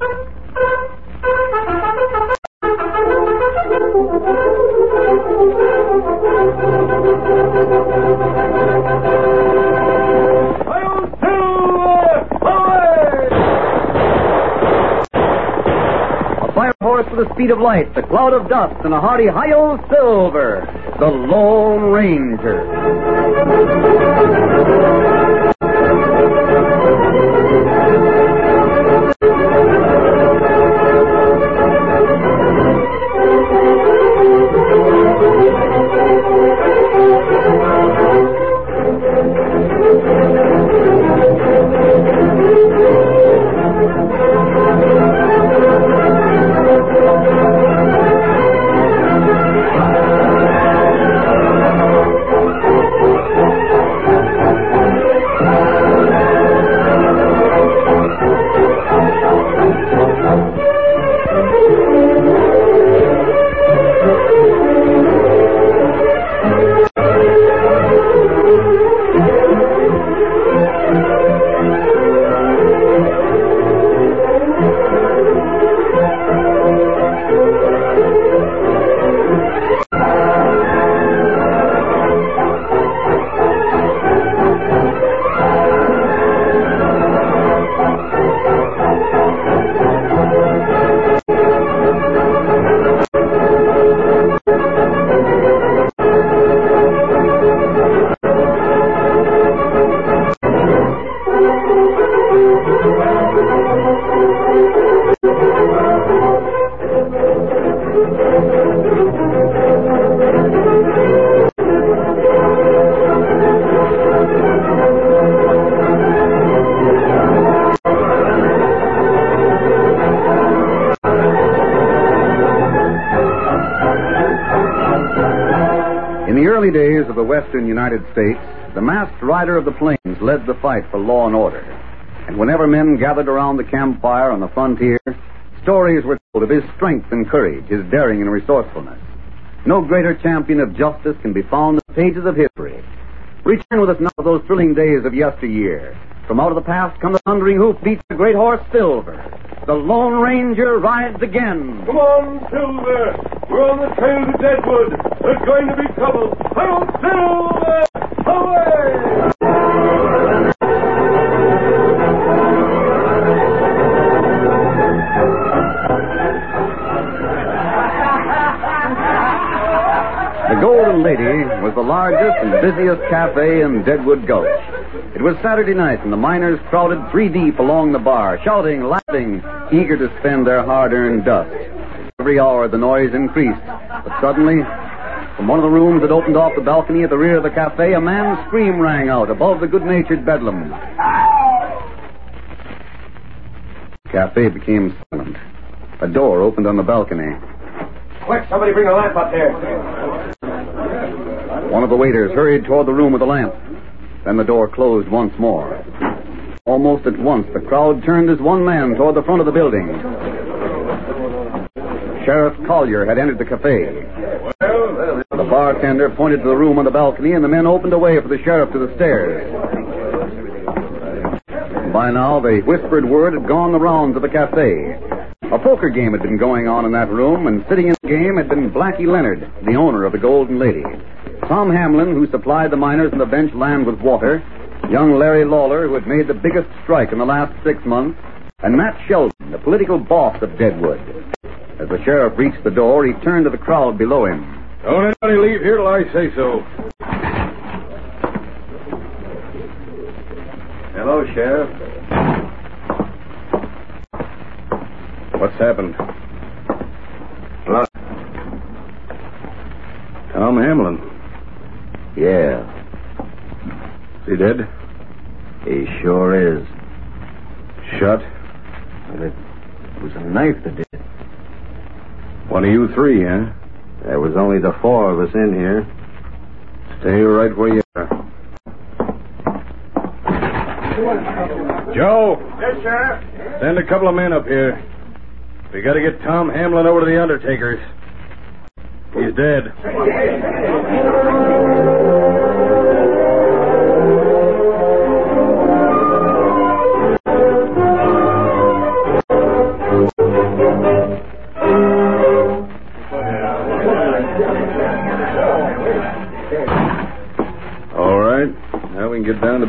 With the speed of light, the cloud of dust, and a hearty Hi-Yo Silver, the Lone Ranger. In the early days of the western United States, the masked rider of the plains led the fight for law and order. And whenever men gathered around the campfire on the frontier, stories were told of his strength and courage, his daring and resourcefulness. No greater champion of justice can be found in the pages of history. Return with us now to those thrilling days of yesteryear. From out of the past come the thundering hoofbeats of the great horse Silver. The Lone Ranger rides again. Come on, Silver. We're on the trail to Deadwood. There's going to be trouble. Hi-yo, Silver! Away! The Golden Lady was the largest and busiest cafe in Deadwood Gulch. It was Saturday night, and the miners crowded 3 deep along the bar, shouting, laughing, eager to spend their hard-earned dust. Every hour the noise increased, but suddenly, from one of the rooms that opened off the balcony at the rear of the cafe, a man's scream rang out above the good-natured bedlam. The cafe became silent. A door opened on the balcony. Quick, somebody bring a lamp up here. One of the waiters hurried toward the room with a lamp. Then the door closed once more. Almost at once, the crowd turned as one man toward the front of the building. Sheriff Collier had entered the cafe. The bartender pointed to the room on the balcony, and the men opened a way for the sheriff to the stairs. By now, the whispered word had gone the rounds of the cafe. A poker game had been going on in that room, and sitting in the game had been Blackie Leonard, the owner of the Golden Lady. Tom Hamlin, who supplied the miners on the bench land with water, young Larry Lawler, who had made the biggest strike in the last 6 months, and Matt Sheldon, the political boss of Deadwood. As the sheriff reached the door, he turned to the crowd below him. Don't anybody leave here till I say so. Hello, Sheriff. What's happened? What? Tom Hamlin. Yeah, Is he dead? he sure is. Shot? And it was a knife that did it. One of you 3, huh? There was only the 4 of us in here. Stay right where you are. Joe! Yes, Sheriff? Send a couple of men up here. We got to get Tom Hamlin over to the undertaker's. He's dead.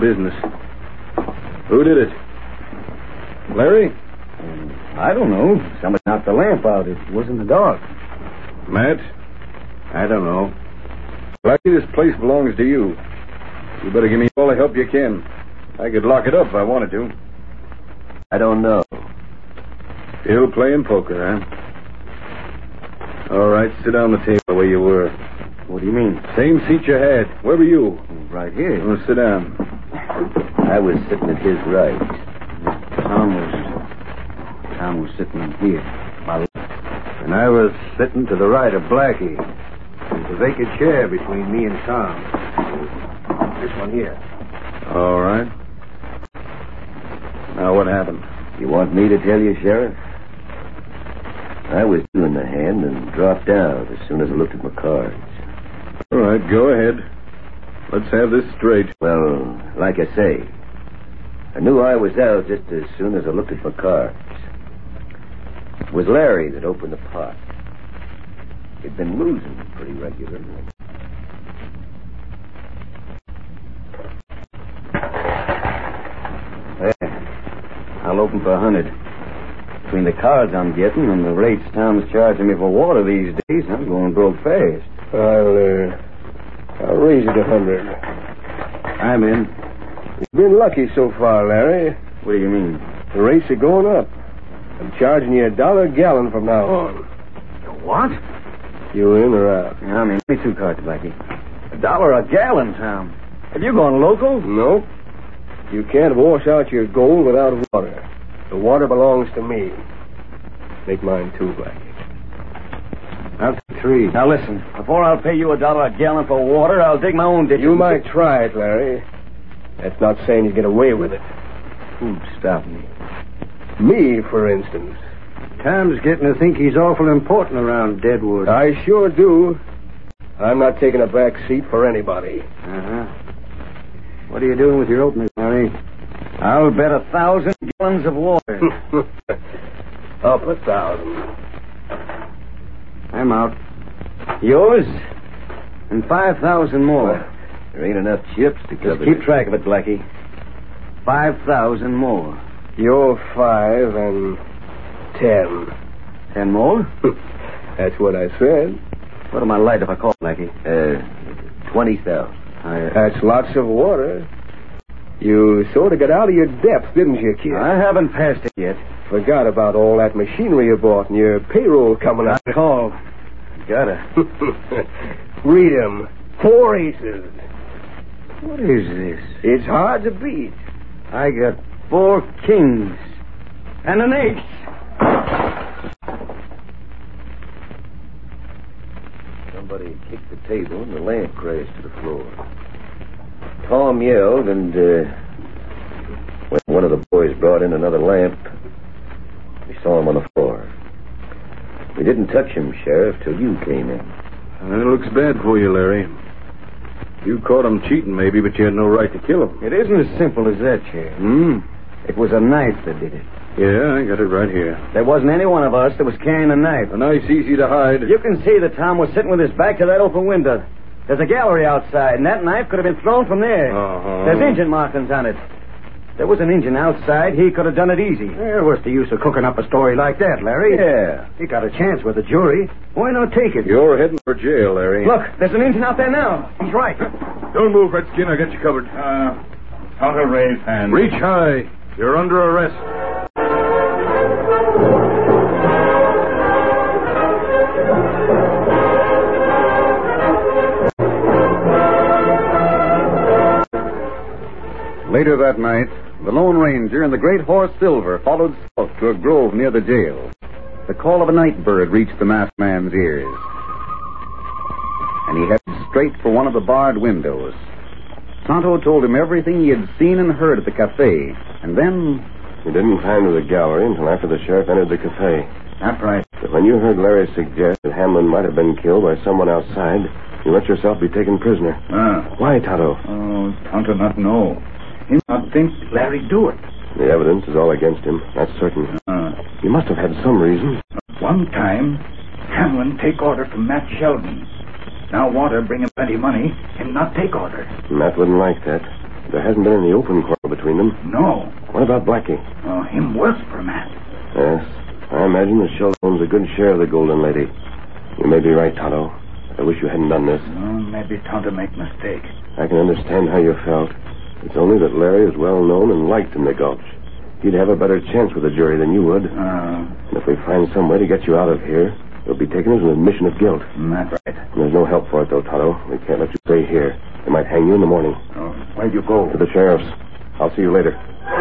business. Who did it? Larry? I don't know. Somebody knocked the lamp out. It wasn't the dog. Matt? I don't know. Blackie, this place belongs to you. You better give me all the help you can. I could lock it up if I wanted to. I don't know. Still playing poker, huh? All right, sit down the table where you were. What do you mean? Same seat you had. Where were you? Right here. Oh, sit down. I was sitting at his right. Tom was sitting here. My left. And I was sitting to the right of Blackie. There's a vacant chair between me and Tom. This one here. All right. Now, what happened? You want me to tell you, Sheriff? I was doing the hand and dropped out as soon as I looked at my cards. All right, go ahead. Let's have this straight. Well, like I say, I knew I was out just as soon as I looked at my cards. It was Larry that opened the pot. He'd been losing pretty regularly. There. I'll open for 100. Between the cards I'm getting and the rates Tom's charging me for water these days, I'm going broke fast. I'll raise it 100. I'm in. You've been lucky so far, Larry. What do you mean? The rates are going up. I'm charging you $1 a gallon from now on. What? You in or out? I'm in. Give me 2 cards, Blackie. $1 a gallon, Tom. Have you gone local? Nope. You can't wash out your gold without water. The water belongs to me. Make mine too, Blackie. I'll take 3. Now listen, before I'll pay you $1 a gallon for water, I'll dig my own ditch. You might try it, Larry. That's not saying you get away with it. Who'd stop me? Me, for instance. Tom's getting to think he's awful important around Deadwood. I sure do. I'm not taking a back seat for anybody. Uh-huh. What are you doing with your opening, Larry? I'll bet 1,000 gallons of water. Up 1,000. I'm out. Yours? And 5,000 more. There ain't enough chips to cover. Just keep track of it, Blackie. 5,000 more. You're 5 and 10. 10 more? That's what I said. What am I light if I call, Blackie? 20,000. That's lots of water. You sort of got out of your depth, didn't you, kid? I haven't passed it yet. Forgot about all that machinery you bought and your payroll coming up. I call. Gotta. Read 'em. 4 aces. What is this? It's hard to beat. I got 4 kings and an ace. Somebody kicked the table and the lamp crashed to the floor. Tom yelled, and when one of the boys brought in another lamp, we saw him on the floor. We didn't touch him, Sheriff, till you came in. It looks bad for you, Larry. You caught him cheating, maybe, but you had no right to kill him. It isn't as simple as that, Sheriff. It was a knife that did it. Yeah, I got it right here. There wasn't any one of us that was carrying a knife. A knife easy to hide. You can see that Tom was sitting with his back to that open window. There's a gallery outside, and that knife could have been thrown from there. Uh-huh. There's engine markings on it. There was an engine outside. He could have done it easy. What's the use of cooking up a story like that, Larry? Yeah. He got a chance with the jury. Why not take it? You're heading for jail, Larry. Look, there's an engine out there now. He's right. Don't move, Redskin. I'll get you covered. Counter raise hand. Reach high. You're under arrest. Later that night, the Lone Ranger and the great horse Silver followed south to a grove near the jail. The call of a night bird reached the masked man's ears, and he headed straight for one of the barred windows. Tonto told him everything he had seen and heard at the cafe, and then... We didn't climb to the gallery until after the sheriff entered the cafe. That's right. But when you heard Larry suggest that Hamlin might have been killed by someone outside, you let yourself be taken prisoner. Why, Tonto? Oh, Tonto not know. He not think Larry do it. The evidence is all against him. That's certain. He must have had some reason. One time, Hamlin take order from Matt Sheldon. Now Water bring him plenty money and not take order. Matt wouldn't like that. There hasn't been any open quarrel between them. No. What about Blackie? Oh, him worse for Matt. Yes. I imagine that Sheldon owns a good share of the Golden Lady. You may be right, Tonto. I wish you hadn't done this. Maybe Tonto make mistake. I can understand how you felt. It's only that Larry is well known and liked in the Gulch. He'd have a better chance with a jury than you would. And if we find some way to get you out of here, it'll be taken as an admission of guilt. That's right. And there's no help for it, though, Tonto. We can't let you stay here. They might hang you in the morning. Where'd you go? To the sheriff's. I'll see you later.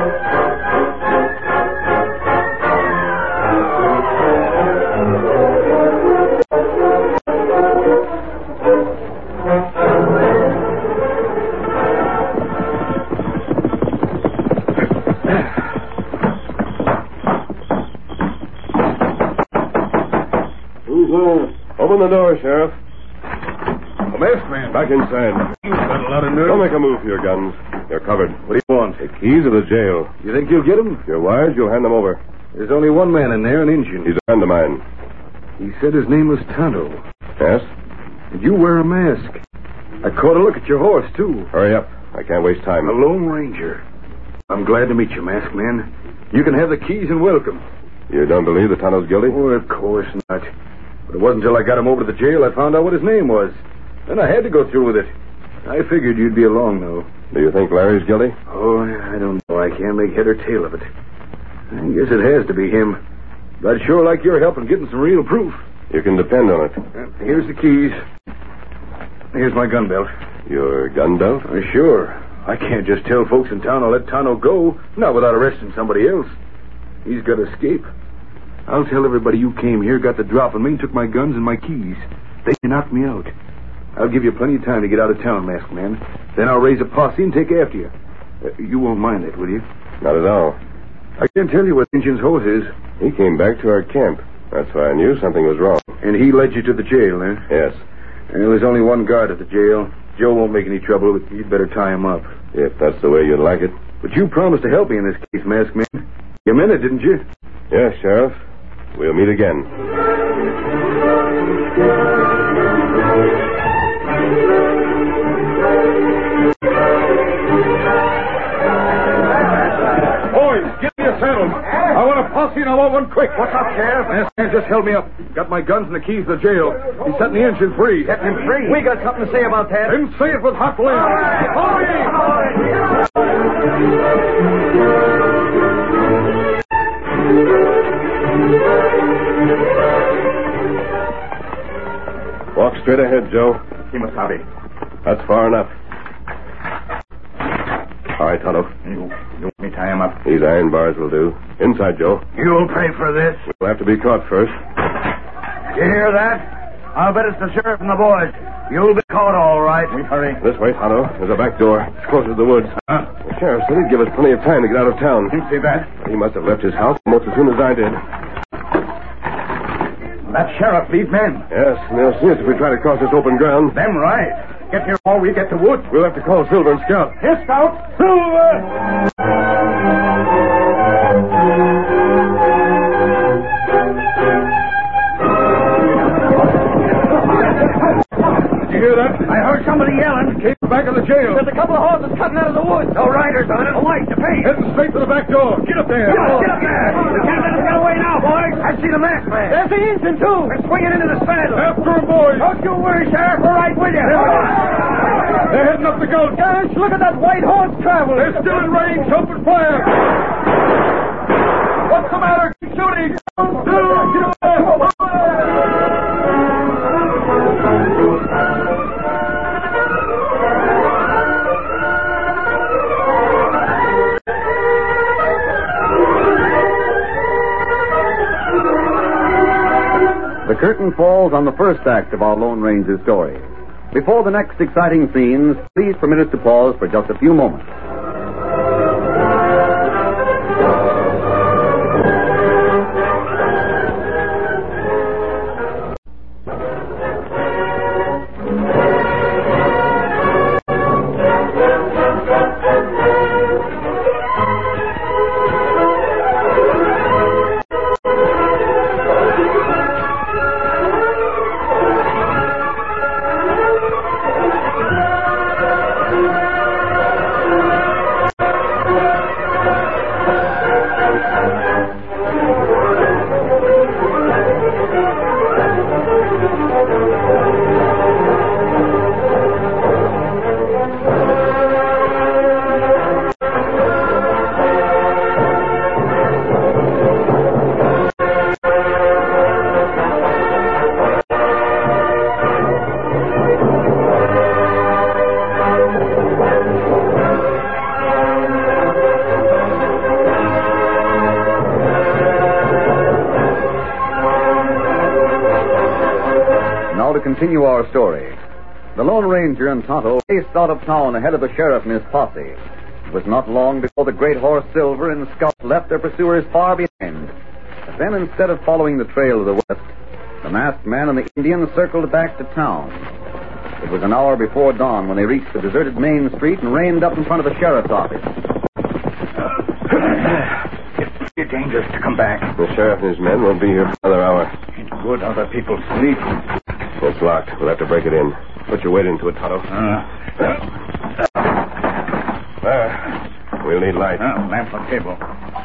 Open the door, Sheriff. The masked man. Back inside. You've got a lot of nerve. Don't make a move for your guns. They're covered. What do you want? The keys of the jail. You think you'll get him? If you're wise, you'll hand them over. There's only one man in there, an Indian. He's a friend of mine. He said his name was Tonto. Yes? And you wear a mask. I caught a look at your horse, too. Hurry up. I can't waste time. A Lone Ranger. I'm glad to meet you, masked man. You can have the keys and welcome. You don't believe that Tonto's guilty? Oh, of course not. But it wasn't until I got him over to the jail I found out what his name was. Then I had to go through with it. I figured you'd be along, though. Do you think Larry's guilty? Oh, I don't know. I can't make head or tail of it. I guess it has to be him. But I'd sure like your help in getting some real proof. You can depend on it. Here's the keys. Here's my gun belt. Your gun belt? Sure. I can't just tell folks in town I'll let Tonto go, not without arresting somebody else. He's got to escape. I'll tell everybody you came here, got the drop on me, and took my guns and my keys. They knocked me out. I'll give you plenty of time to get out of town, masked man. Then I'll raise a posse and take after you. You won't mind that, will you? Not at all. I can't tell you what Injun's horse is. He came back to our camp. That's why I knew something was wrong. And he led you to the jail, eh? Yes. Well, there's only one guard at the jail. Joe won't make any trouble, but you'd better tie him up. If that's the way you'd like it. But you promised to help me in this case, masked man. You meant it, didn't you? Yes, Sheriff. We'll meet again. Boys, give me a saddle. I want a posse and I want one quick. What's up, Sheriff? Masked man just held me up. Got my guns and the keys to the jail. He's setting the engine free. Setting him free? We got something to say about that. Then say it with hot limbs. Walk straight ahead, Joe. Kimasabi. That's far enough. All right, Tonto. You want me tie him up? These iron bars will do. Inside, Joe. You'll pay for this. We'll have to be caught first. You hear that? I'll bet it's the sheriff and the boys. You'll be caught all right. We hurry. This way, Tonto. There's a back door. It's closer to the woods. The sheriff said he'd give us plenty of time to get out of town. You see that? He must have left his house almost as soon as I did. That sheriff leads men. Yes, and they'll see us if we try to cross this open ground. Them right. Get here before we get to woods. We'll have to call Silver and Scout. Here, Scout. Silver! Did you hear that? I heard somebody yelling. Came back of the jail. There's a couple of horses cutting out of the woods. No riders on it. A light to pay. Heading straight for the back door. Get up there. Get up there. You can't let us get away now, boys. I see the masked man. There's the engine, too. They're swinging into the saddle. After him, boys. Don't you worry, Sheriff. We're right with you. They're heading up the gulch. Gosh, look at that white horse traveling. They're still in range. Open fire. What's the matter? Keep shooting. The curtain falls on the first act of our Lone Ranger story. Before the next exciting scenes, please permit us to pause for just a few moments. Now to continue our story. The Lone Ranger and Tonto raced out of town ahead of the sheriff and his posse. It was not long before the great horse Silver and Scout left their pursuers far behind. But then, instead of following the trail to the west, the masked man and the Indian circled back to town. It was an hour before dawn when they reached the deserted main street and reined up in front of the sheriff's office. It's dangerous to come back. The sheriff and his men won't be here for another hour. It's good other people sleep. It's locked. We'll have to break it in. Put your weight into it, Tonto. There. We'll need light. Lamp on table.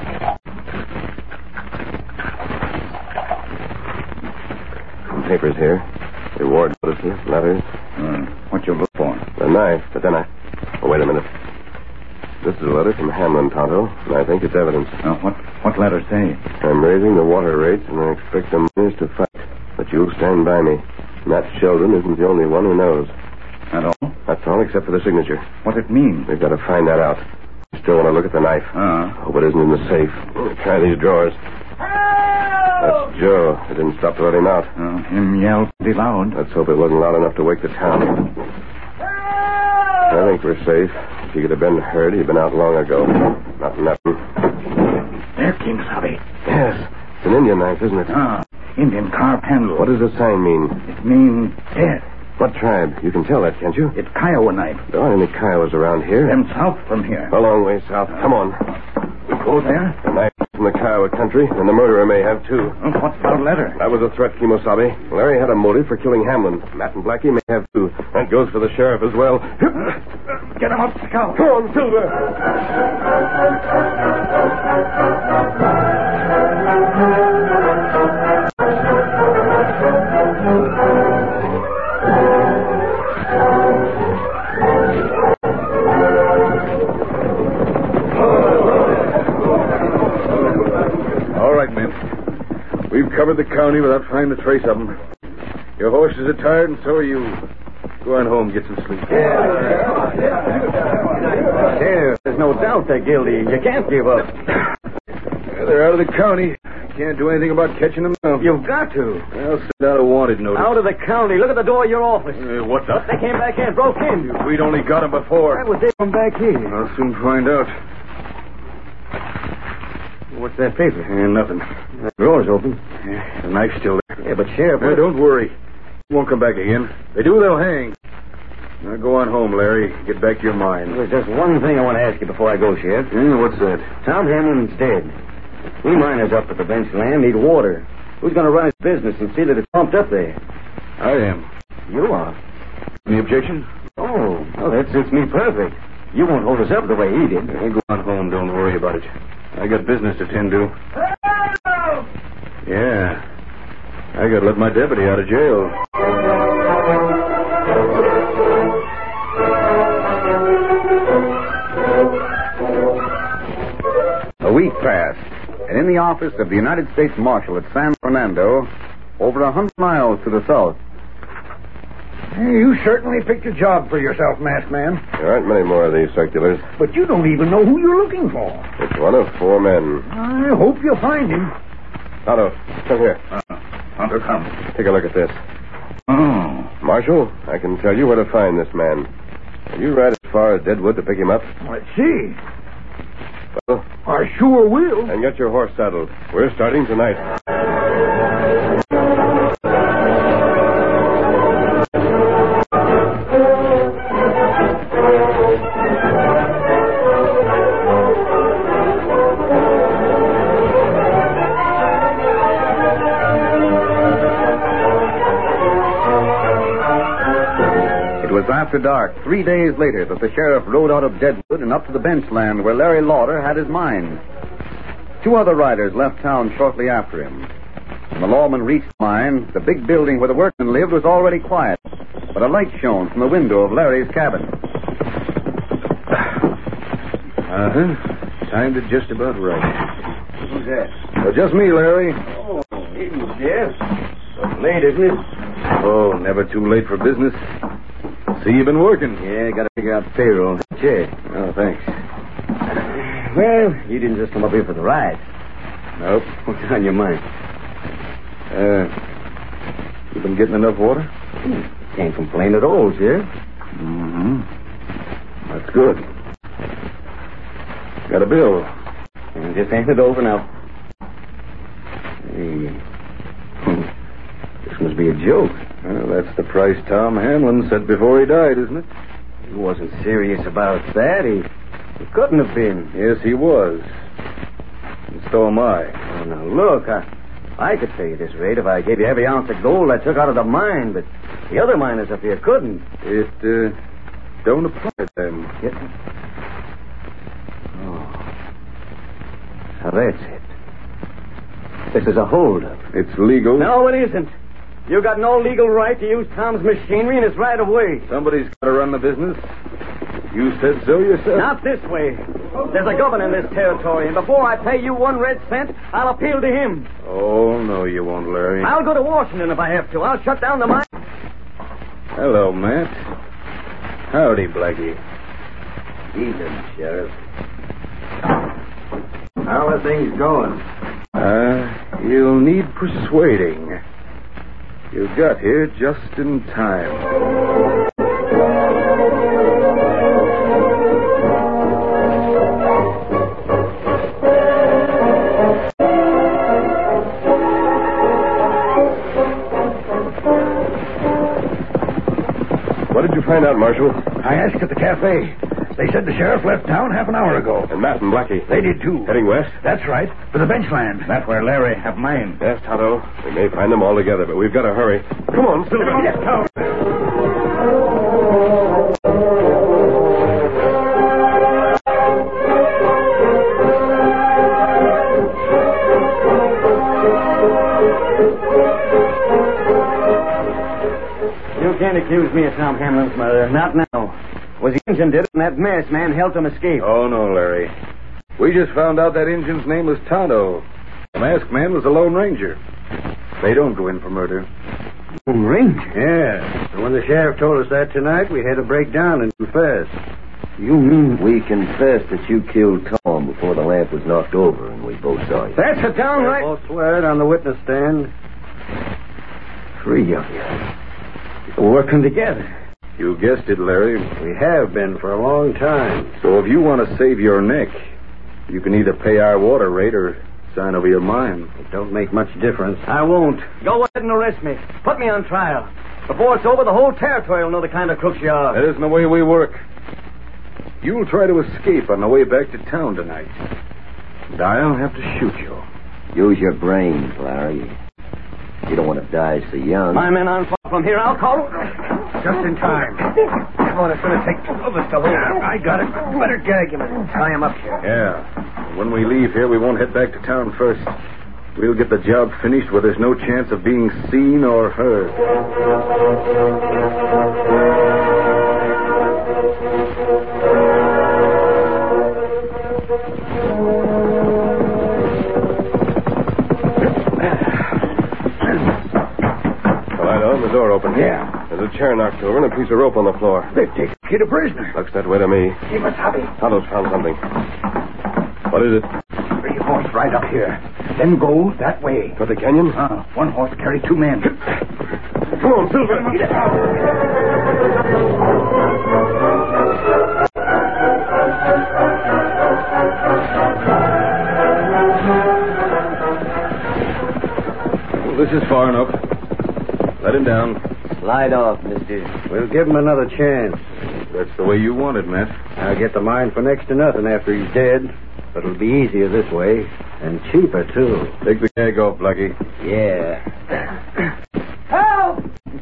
Some papers here. Reward notices, letters. What you look for? A knife, but then Oh, wait a minute. This is a letter from Hamlin, Tonto, and I think it's evidence. What letter say? I'm raising the water rates, and I expect the miners to fight. But you'll stand by me. Matt Sheldon isn't the only one who knows. That all? That's all except for the signature. What it mean? We've got to find that out. Still want to look at the knife. Hope it isn't in the safe. Try these drawers. That's Joe. It didn't stop to let him out. Him yelled pretty loud. Let's hope it wasn't loud enough to wake the town. I think we're safe. If he could have been heard, he'd been out long ago. Not nothing. There, King Sabi. Yes. It's an Indian knife, isn't it? Indian carved handle. What does the sign mean? It means death. What tribe? You can tell that, can't you? It's Kiowa knife. There aren't any Kiowas around here. Them south from here. A long way south. Come on. Go there? The knife from the Kiowa country, and the murderer may have, too. What's that letter? That was a threat, Kimosabe. Larry had a motive for killing Hamlin. Matt and Blackie may have, too. That goes for the sheriff as well. Get him up, Scout. Come on, Silver. All right, men. We've covered the county without finding a trace of them. Your horses are tired, and so are you. Go on home, get some sleep. Sheriff, there's no doubt they're guilty. You can't give up. They're out of the county. Can't do anything about catching them now. You've got to. I'll send out a wanted notice. Out of the county. Look at the door of your office. What's up? They came back in, broke in. We'd only got them before. That was they from back here. I'll soon find out. What's that paper? Nothing. The door's open. The knife's still there. Yeah, but Sheriff... Don't worry. Won't come back again. They do, they'll hang. Now go on home, Larry. Get back to your mind. There's just one thing I want to ask you before I go, Sheriff. What's that? Tom Hamlin's dead. We miners up at the bench land need water. Who's going to run his business and see that it's pumped up there? I am. You are. Any objection? Oh, well, that suits me perfect. You won't hold us up the way he did. Go on home. Don't worry about it. I got business to tend to. Yeah. I got to let my deputy out of jail. A week passed, and in the office of the United States Marshal at San Fernando, over 100 miles to the south. You certainly picked a job for yourself, masked man. There aren't many more of these circulars. But you don't even know who you're looking for. It's one of 4 men. I hope you'll find him. Tonto, come here. Hunter, come. Take a look at this. Oh. Marshal, I can tell you where to find this man. Will you ride as far as Deadwood to pick him up? Let's see. Well, I sure will. and get your horse saddled. We're starting tonight. After dark, 3 days later, that the sheriff rode out of Deadwood and up to the bench land where Larry Lauder had his mine. 2 other riders left town shortly after him. When the lawman reached the mine, the big building where the workmen lived was already quiet, but a light shone from the window of Larry's cabin. Timed it just about right. Who's that? Well, just me, Larry. Oh, evening, Sheriff. It's late, isn't it? Oh, never too late for business. See, you've been working. Yeah, got to figure out payroll. Check. Oh, thanks. Well, you didn't just come up here for the ride. Nope. What's on your mind? You been getting enough water? Can't complain at all, Sheriff. Mm-hmm. That's good. Got a bill. And just hand it over now. Hey. This must be a joke. Well, that's the price Tom Hanlon said before he died, isn't it? He wasn't serious about that. He couldn't have been. Yes, he was. And so am I. Oh, now, look, I could pay you this rate if I gave you every ounce of gold I took out of the mine, but the other miners up here couldn't. It don't apply to them. Oh. So that's it. This is a holdup. It's legal. No, it isn't. You got no legal right to use Tom's machinery in his right of way. Somebody's got to run the business. You said so yourself. Not this way. There's a governor in this territory, and before I pay you 1 red cent, I'll appeal to him. Oh, no, you won't, Larry. I'll go to Washington if I have to. I'll shut down the mine. Hello, Matt. Howdy, Blackie. Evening, Sheriff. How are things going? You'll need persuading. You got here just in time. What did you find out, Marshal? I asked at the cafe. They said the sheriff left town half an hour ago. And Matt and Blackie. They did, too. Heading west? That's right. For the benchland. That's where Larry have mine. Yes, Tonto. We may find them all together, but we've got to hurry. Come on, Silver. Yes, Tom. You can't accuse me of Tom Hamlin's murder. Not now. Was the Injun did it, and that masked man helped him escape. Oh, no, Larry. We just found out that Injun's name was Tonto. The masked man was a Lone Ranger. They don't go in for murder. Lone Ranger? Yeah. So when the sheriff told us that tonight, we had to break down and confess. You mean... We confessed that you killed Tom before the lamp was knocked over, and we both saw you. That's a downright... We both swear it on the witness stand. 3 of you. Working together. You guessed it, Larry. We have been for a long time. So if you want to save your neck, you can either pay our water rate or sign over your mine. It don't make much difference. I won't. Go ahead and arrest me. Put me on trial. Before it's over, the whole territory will know the kind of crooks you are. That isn't the way we work. You'll try to escape on the way back to town tonight. And I'll have to shoot you. Use your brains, Larry. You don't want to die so young. My men aren't far from here. I'll call... Just in time. Come on, it's going to take 2 of us to hold him. I got it. Better gag him and tie him up here. Yeah. When we leave here, we won't head back to town first. We'll get the job finished where there's no chance of being seen or heard. The door open. Yeah. There's a chair knocked over and a piece of rope on the floor. They've taken the kid a prisoner. Looks that way to me. He must have it. Tonto's found something. What is it? 3 horse right up here. Then go that way. Toward the canyon? 1 horse carry 2 men. Come on, Silver. Well, this is far enough. Let him down. Slide off, mister. We'll give him another chance. That's the way you want it, Matt. I'll get the mine for next to nothing after he's dead. But it'll be easier this way. And cheaper, too. Take the gag off, Blackie. Yeah. Help!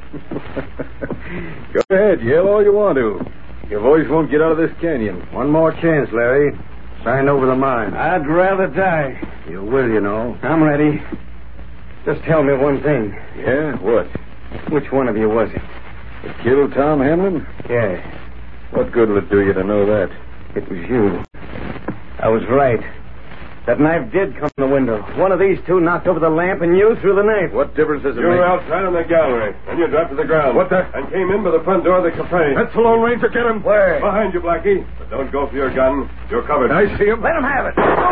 Go ahead, yell all you want to. Your voice won't get out of this canyon. One more chance, Larry. Sign over the mine. I'd rather die. You will, you know. I'm ready. Just tell me one thing. Yeah? What? Which one of you was it? That killed Tom Hamlin? Yeah, What good will it do you to know that? it was you. I was right. That knife did come in the window. One of these two knocked over the lamp and you through the knife. What difference does it You make? were outside in the gallery, and you dropped to the ground. What the? And came in by the front door of the cafe. That's the Lone Ranger. Get him. Where? Behind you, Blackie. But don't go for your gun. You're covered. I see him. Let him have it.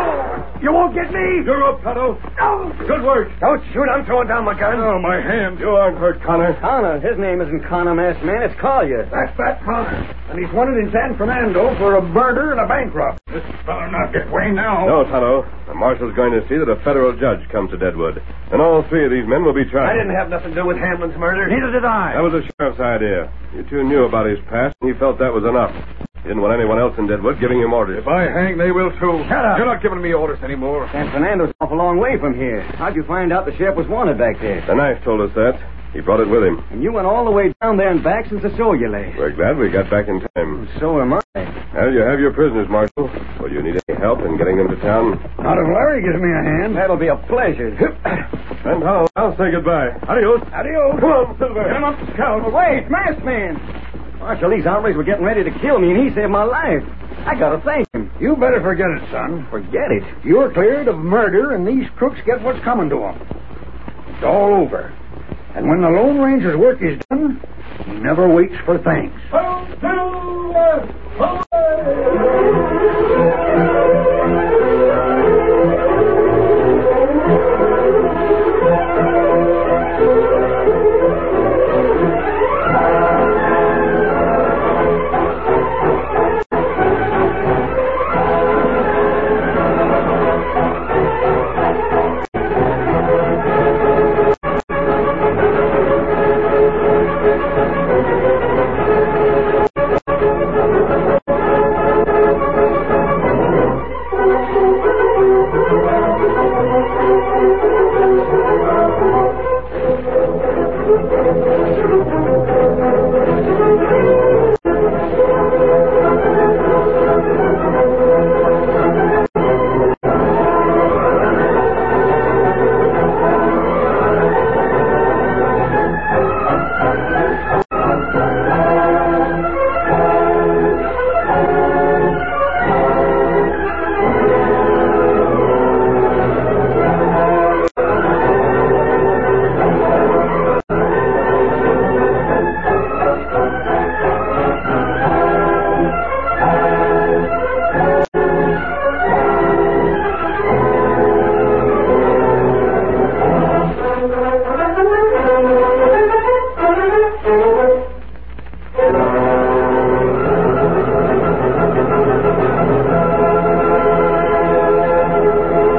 You won't get me. You're up, Tonto. No. Good work. Don't shoot. I'm throwing down my gun. Oh, my hand. You aren't hurt, Connor. Connor. His name isn't Connor, masked man. It's Collier. That's Fat Connor. And he's wanted in San Fernando for a murder and a bank robbery. This fellow not get away now. No, Tonto. The marshal's going to see that a federal judge comes to Deadwood. And all three of these men will be tried. I didn't have nothing to do with Hamlin's murder. Neither did I. That was the sheriff's idea. You two knew about his past, and he felt that was enough. He didn't want anyone else in Deadwood giving him orders. If I hang, they will too. Shut up. You're not giving me orders anymore. San Fernando's an awful long way from here. How'd you find out the sheriff was wanted back there? The knife told us that. He brought it with him. And you went all the way down there and back since the show you lay. We're glad we got back in time. So am I. Well, you have your prisoners, Marshal. Will you need any help in getting them to town? Not if Larry gives me a hand. That'll be a pleasure. Then, Tonto, I'll say goodbye. Adios. Adios. Come on, Silver. Get him up the scout. Wait, masked man. Marshal, these hombres were getting ready to kill me, and he saved my life. I gotta thank him. You better forget it, son. Forget it. You're cleared of murder, and these crooks get what's coming to them. It's all over. And when the Lone Ranger's work is done, he never waits for thanks.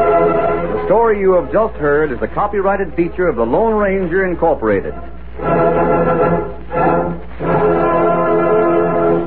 You have just heard is a copyrighted feature of the Lone Ranger Incorporated.